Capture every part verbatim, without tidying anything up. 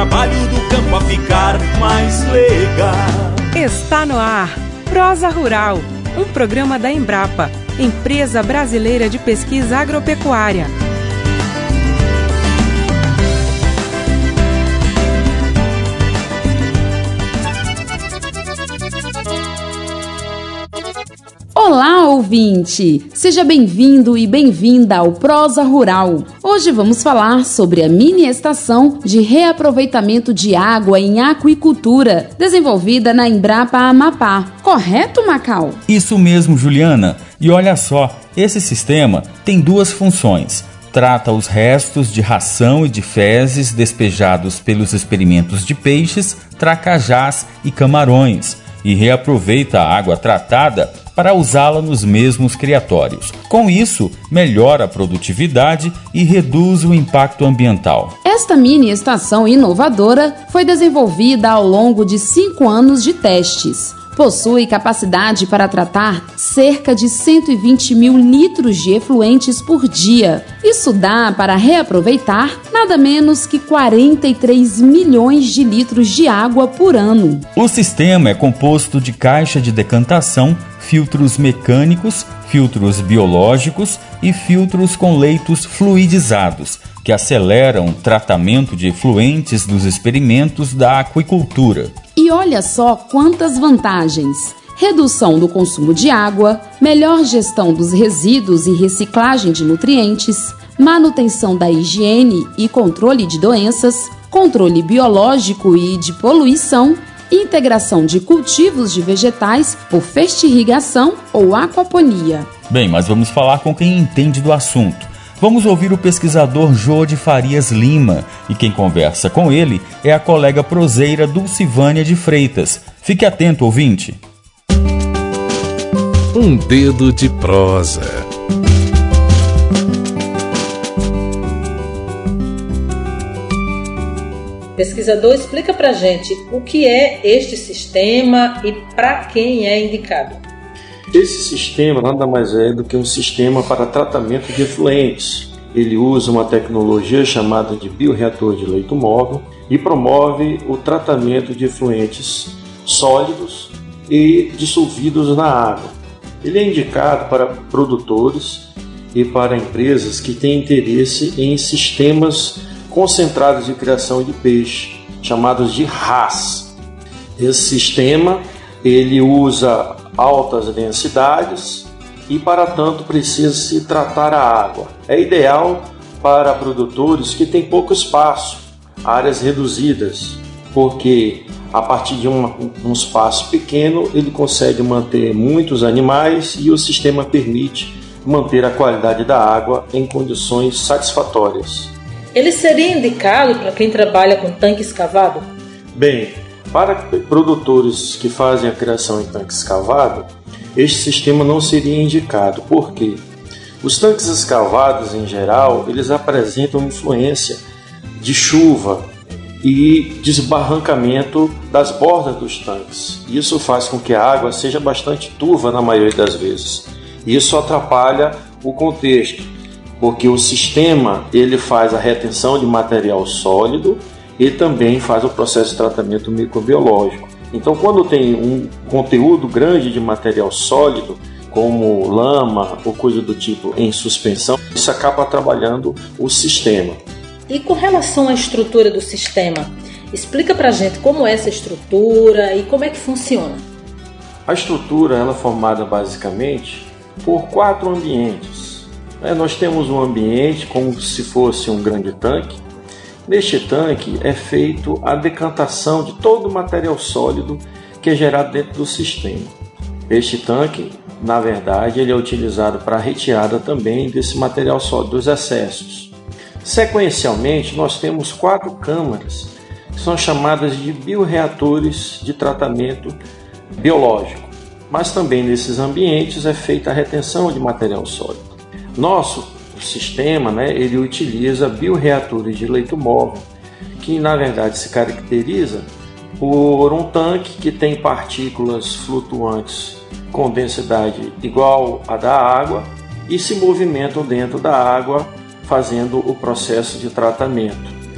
trabalho do campo a ficar mais legal. Está no ar Prosa Rural, um programa da Embrapa, Empresa Brasileira de Pesquisa Agropecuária. Olá, ouvinte! Seja bem-vindo e bem-vinda ao Prosa Rural. Hoje vamos falar sobre a mini estação de reaproveitamento de água em aquicultura, desenvolvida na Embrapa Amapá. Correto, Macau? Isso mesmo, Juliana. E olha só, esse sistema tem duas funções. Trata os restos de ração e de fezes despejados pelos experimentos de peixes, tracajás e camarões e reaproveita a água tratada para usá-la nos mesmos criatórios. Com isso, melhora a produtividade e reduz o impacto ambiental. Esta mini estação inovadora foi desenvolvida ao longo de cinco anos de testes. Possui capacidade para tratar cerca de cento e vinte mil litros de efluentes por dia. Isso dá para reaproveitar nada menos que quarenta e três milhões de litros de água por ano. O sistema é composto de caixa de decantação, filtros mecânicos, filtros biológicos e filtros com leitos fluidizados, que aceleram o tratamento de efluentes dos experimentos da aquicultura. E olha só quantas vantagens! Redução do consumo de água, melhor gestão dos resíduos e reciclagem de nutrientes, manutenção da higiene e controle de doenças, controle biológico e de poluição, integração de cultivos de vegetais por fertirrigação ou aquaponia. Bem, mas vamos falar com quem entende do assunto. Vamos ouvir o pesquisador Jode Farias Lima, e quem conversa com ele é a colega proseira Dulcivânia de Freitas. Fique atento, ouvinte. Um dedo de prosa. Pesquisador, explica pra gente o que é este sistema e para quem é indicado. Esse sistema nada mais é do que um sistema para tratamento de efluentes. Ele usa uma tecnologia chamada de bioreator de leito móvel e promove o tratamento de efluentes sólidos e dissolvidos na água. Ele é indicado para produtores e para empresas que têm interesse em sistemas concentrados de criação de peixe, chamados de R A S. Esse sistema ele usa altas densidades e, para tanto, precisa-se tratar a água. É ideal para produtores que têm pouco espaço, áreas reduzidas, porque a partir de um, um espaço pequeno ele consegue manter muitos animais e o sistema permite manter a qualidade da água em condições satisfatórias. Ele seria indicado para quem trabalha com tanque escavado? Bem, para produtores que fazem a criação em tanque escavado, este sistema não seria indicado. Por quê? Os tanques escavados, em geral, eles apresentam influência de chuva e desbarrancamento das bordas dos tanques. Isso faz com que a água seja bastante turva na maioria das vezes. Isso atrapalha o contexto, porque o sistema ele faz a retenção de material sólido e também faz o processo de tratamento microbiológico. Então, quando tem um conteúdo grande de material sólido, como lama ou coisa do tipo em suspensão, isso acaba atrapalhando o sistema. E com relação à estrutura do sistema, explica pra gente como é essa estrutura e como é que funciona. A estrutura ela é formada basicamente por quatro ambientes. Nós temos um ambiente como se fosse um grande tanque. Neste tanque é feito a decantação de todo o material sólido que é gerado dentro do sistema. Este tanque, na verdade, ele é utilizado para a retirada também desse material sólido, dos excessos. Sequencialmente, nós temos quatro câmaras, que são chamadas de bioreatores de tratamento biológico. Mas também nesses ambientes é feita a retenção de material sólido. Nosso sistema, né, ele utiliza bioreatores de leito móvel, que na verdade se caracteriza por um tanque que tem partículas flutuantes com densidade igual à da água e se movimentam dentro da água fazendo o processo de tratamento.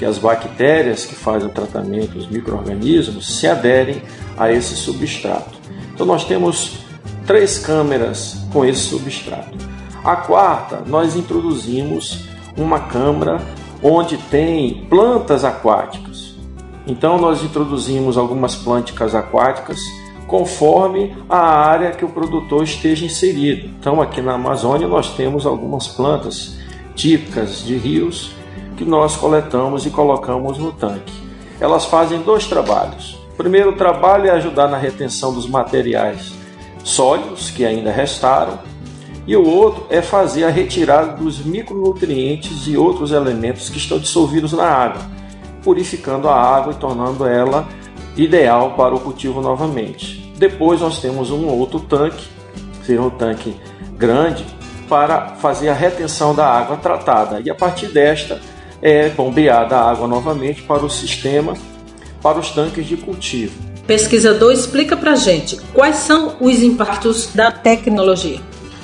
que as bactérias que fazem o tratamento, os micro-organismos, se aderem a esse substrato. Então nós temos três câmeras com esse substrato. A quarta, nós introduzimos uma câmara onde tem plantas aquáticas. Então nós introduzimos algumas plantas aquáticas conforme a área que o produtor esteja inserido. Então aqui na Amazônia nós temos algumas plantas típicas de rios que nós coletamos e colocamos no tanque. Elas fazem dois trabalhos. O primeiro trabalho é ajudar na retenção dos materiais sólidos que ainda restaram, e o outro é fazer a retirada dos micronutrientes e outros elementos que estão dissolvidos na água, purificando a água e tornando ela ideal para o cultivo novamente. Depois nós temos um outro tanque, seria um tanque grande, para fazer a retenção da água tratada, e a partir desta é bombeada a água novamente para o sistema, para os tanques de cultivo. Pesquisador, explica para a gente quais são os impactos da tecnologia.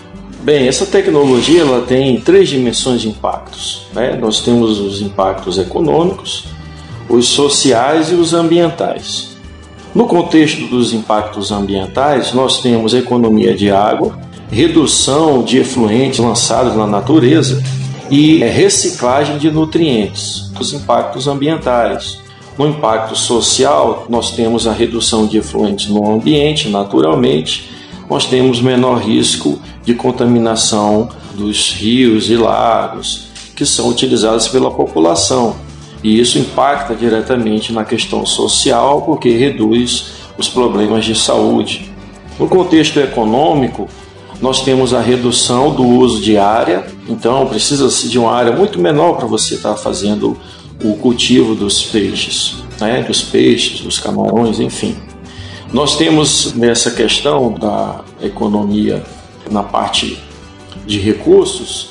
Bem, essa tecnologia ela tem três dimensões de impactos, né? Nós temos os impactos econômicos, os sociais e os ambientais. No contexto dos impactos ambientais, nós temos economia de água, redução de efluentes lançados na natureza e reciclagem de nutrientes. Os impactos ambientais. No impacto social, nós temos a redução de efluentes no ambiente, naturalmente. Nós temos menor risco de contaminação dos rios e lagos que são utilizados pela população. E isso impacta diretamente na questão social porque reduz os problemas de saúde. No contexto econômico, nós temos a redução do uso de área, então precisa-se de uma área muito menor para você estar fazendo o cultivo dos peixes, né? dos peixes, dos camarões, enfim. Nós temos nessa questão da economia na parte de recursos,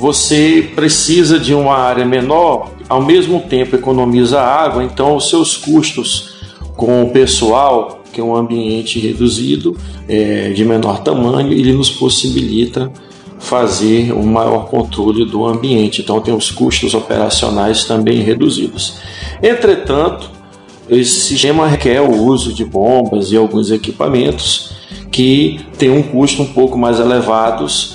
você precisa de uma área menor, ao mesmo tempo economiza água, então os seus custos com o pessoal, que é um ambiente reduzido, é, de menor tamanho, ele nos possibilita fazer um maior controle do ambiente, então tem os custos operacionais também reduzidos. Entretanto, esse sistema requer o uso de bombas e alguns equipamentos que têm um custo um pouco mais elevados,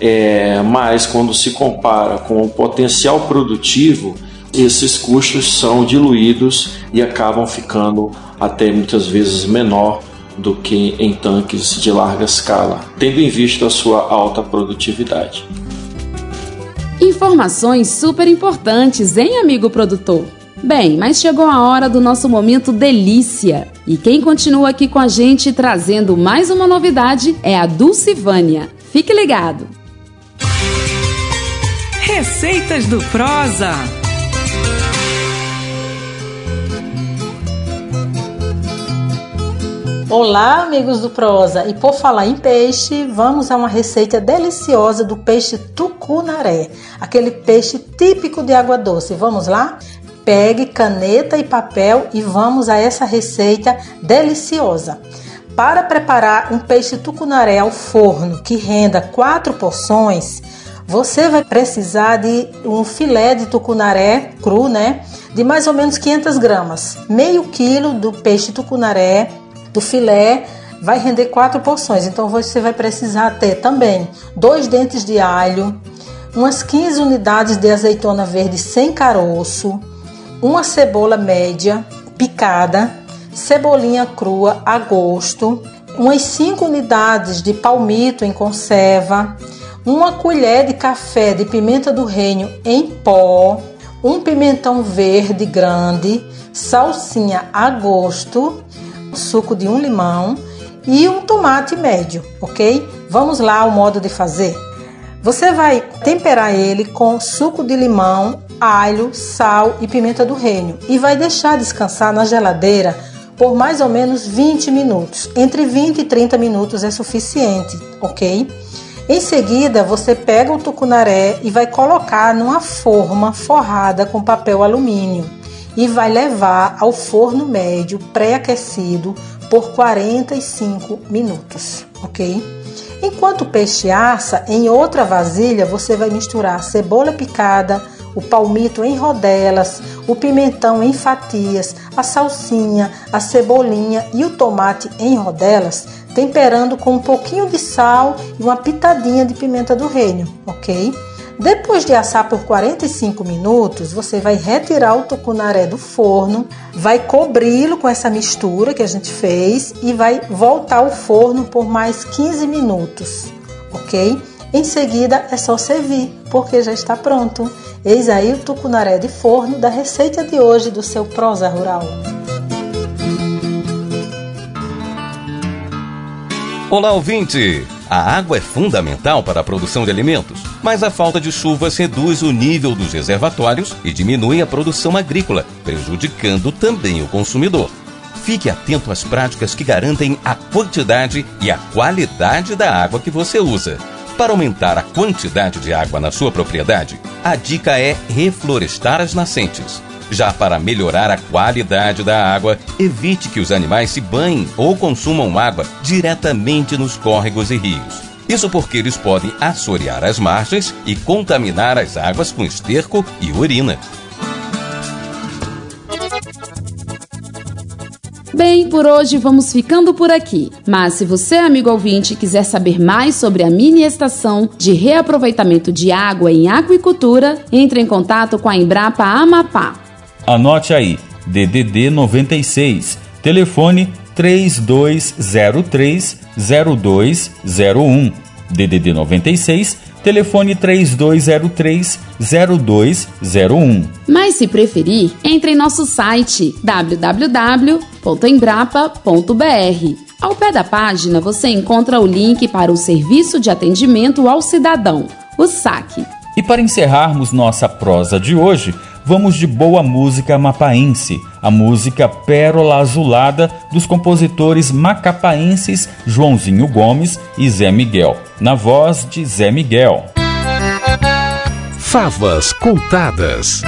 é, mas quando se compara com o potencial produtivo, esses custos são diluídos e acabam ficando até muitas vezes menor do que em tanques de larga escala, tendo em vista a sua alta produtividade. Informações super importantes, hein, amigo produtor? Bem, mas chegou a hora do nosso momento delícia. E quem continua aqui com a gente trazendo mais uma novidade é a Dulcivânia. Fique ligado! Receitas do Prosa. Olá, amigos do Prosa! E por falar em peixe, vamos a uma receita deliciosa do peixe tucunaré, aquele peixe típico de água doce. Vamos lá? Pegue caneta e papel e vamos a essa receita deliciosa. Para preparar um peixe tucunaré ao forno que renda quatro porções, você vai precisar de um filé de tucunaré cru, né? De mais ou menos quinhentas gramas. Meio quilo do peixe tucunaré, do filé, vai render quatro porções. Então você vai precisar ter também dois dentes de alho, umas quinze unidades de azeitona verde sem caroço, uma cebola média picada, cebolinha crua a gosto, umas cinco unidades de palmito em conserva, uma colher de café de pimenta do reino em pó, um pimentão verde grande, salsinha a gosto, suco de um limão e um tomate médio, ok? Vamos lá ao modo de fazer. Você vai temperar ele com suco de limão, alho, sal e pimenta do reino e vai deixar descansar na geladeira por mais ou menos vinte minutos. Entre vinte e trinta minutos é suficiente, ok? Em seguida, você pega o tucunaré e vai colocar numa forma forrada com papel alumínio e vai levar ao forno médio pré-aquecido por quarenta e cinco minutos, ok? Enquanto o peixe assa, em outra vasilha você vai misturar cebola picada, o palmito em rodelas, o pimentão em fatias, a salsinha, a cebolinha e o tomate em rodelas, temperando com um pouquinho de sal e uma pitadinha de pimenta do reino, ok? Depois de assar por quarenta e cinco minutos, você vai retirar o tucunaré do forno, vai cobri-lo com essa mistura que a gente fez e vai voltar ao forno por mais quinze minutos, ok? Em seguida é só servir, porque já está pronto. Eis aí o tucunaré de forno da receita de hoje do seu Prosa Rural. Olá, ouvinte! A água é fundamental para a produção de alimentos, mas a falta de chuvas reduz o nível dos reservatórios e diminui a produção agrícola, prejudicando também o consumidor. Fique atento às práticas que garantem a quantidade e a qualidade da água que você usa. Para aumentar a quantidade de água na sua propriedade, a dica é reflorestar as nascentes. Já para melhorar a qualidade da água, evite que os animais se banhem ou consumam água diretamente nos córregos e rios. Isso porque eles podem assorear as margens e contaminar as águas com esterco e urina. Bem, por hoje vamos ficando por aqui. Mas se você, amigo ouvinte, quiser saber mais sobre a mini estação de reaproveitamento de água em aquicultura, entre em contato com a Embrapa Amapá. Anote aí, D D D noventa e seis, telefone três dois zero três zero dois zero um. D D D noventa e seis, telefone três dois zero três zero dois zero um. Mas se preferir, entre em nosso site w w w ponto embrapa ponto b r. Ao pé da página você encontra o link para o Serviço de Atendimento ao Cidadão, o S A C. E para encerrarmos nossa prosa de hoje, vamos de boa música amapaense, a música Pérola Azulada dos compositores macapaenses Joãozinho Gomes e Zé Miguel, na voz de Zé Miguel. Favas contadas.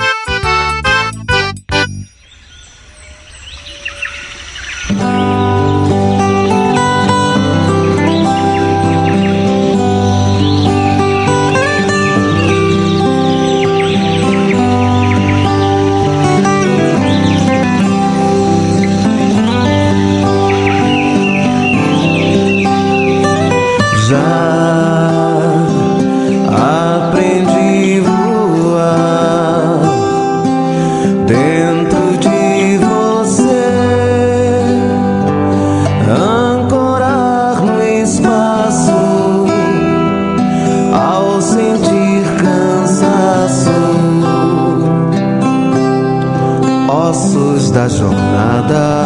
Da jornada,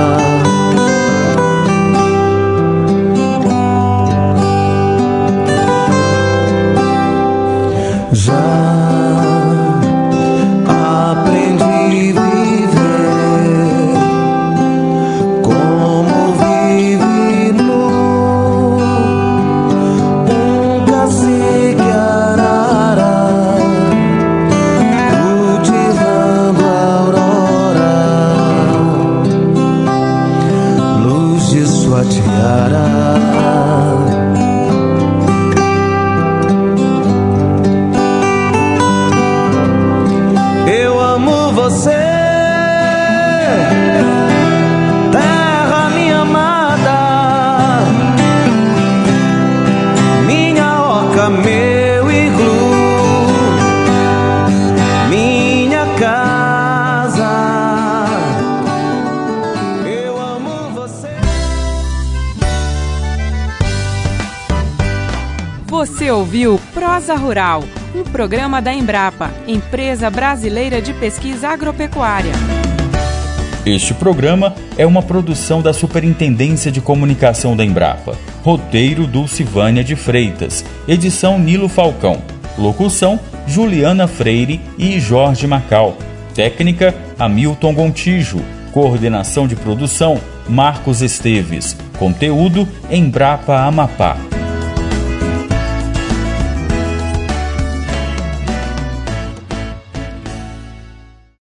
já aprendi a viver como vive nu um cacique arara, cultivando a aurora, de sua tiara. Eu amo você, terra minha amada, minha oca, meu iglu, minha casa. Eu amo você. Você ouviu Prosa Rural, um programa da Embrapa, Empresa Brasileira de Pesquisa Agropecuária. Este programa é uma produção da Superintendência de Comunicação da Embrapa. Roteiro Dulcivânia de Freitas. Edição Nilo Falcão. Locução Juliana Freire e Jorge Macal. Técnica Hamilton Gontijo. Coordenação de produção Marcos Esteves. Conteúdo Embrapa Amapá.